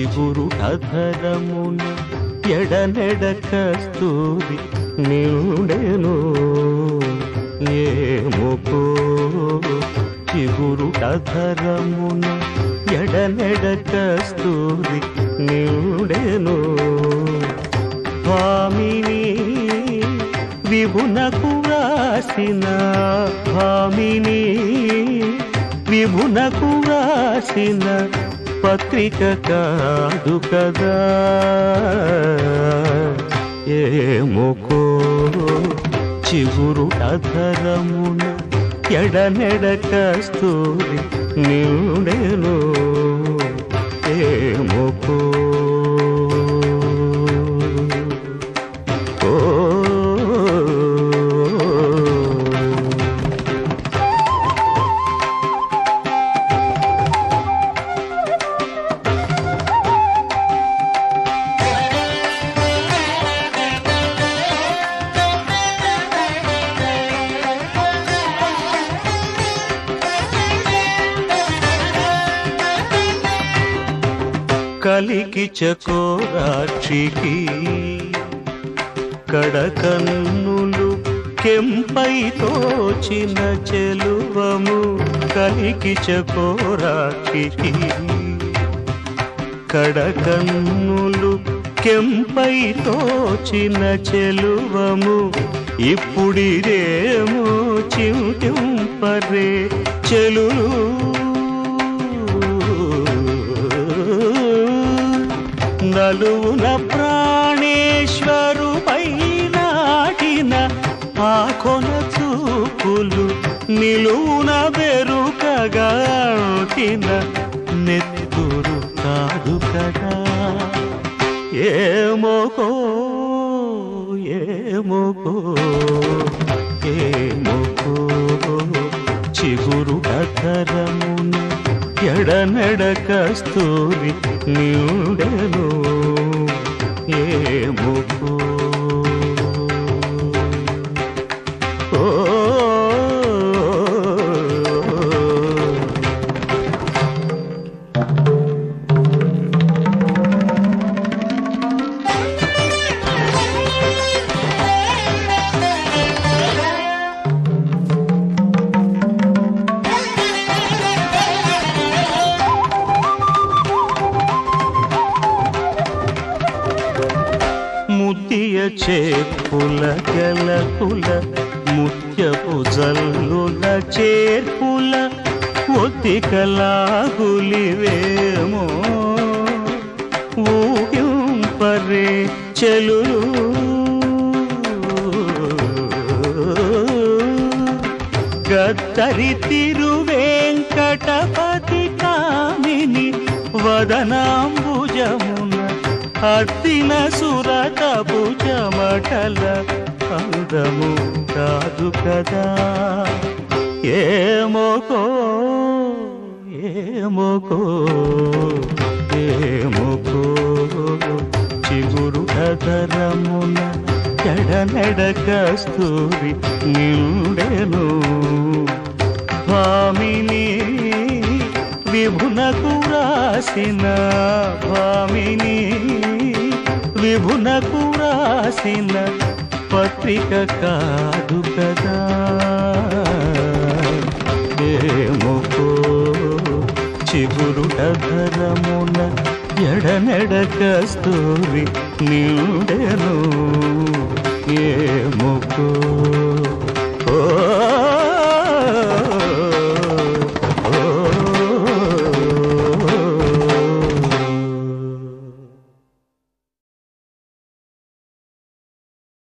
చిగురుటధరమున ఎడనెడ కస్తూరి నిండెను ఏమోకో చిగురుటధరమున ఎడనెడ కస్తూరి నిండెను భామిని విభునకు రాసిన భామిని విభునకు రాసిన పత్రిక కాదు కదా ఏమోకో చిగురుటధరమున ఎడనెడ కస్తూరి నిండెను ఏమోకో కలికి చకోరాక్షికి కడకన్నులు కెంపై తోచిన చెలువము కలికి చకోరాక్షికి కడకన్నులు కెంపై తోచిన చెలువము ఇప్పుడిదేమో చింతింపరే చెలులు నలువున ప్రాణేశ్వరుపై నాటిన ఆ కొన చూపులు నిలువున బెరుకగాటిన నెత్తురు కాదు కదా ఏమోకో ఏమోకో ఏమోకో చిగురుటధరమున ఎడనెడ కస్తూరి నిండెను ఏమోకో ముత్య చేర్పుల గెలకుల ముత్యపు జల్లుల చేర్పుల ఒత్తికలాగులివేమో ఊహింపరే చెలులు గద్దరి తిరువేంకటపతి కామిని వదనాంబుజమున అద్దిన సురతపు చెమటల అందము కాదు కదా ఏమోకో ఏమోకో ఏమోకో చిగురుటధరమున ఎడనెడ కస్తూరి నిండెను భామిని విభునకు రాసిన భామిని విభునకు రాసిన పత్రిక కాదు కదా ఏమోకో చిగురుటధరమున ఎడనెడ కస్తూరి నిండెను ఏమోకో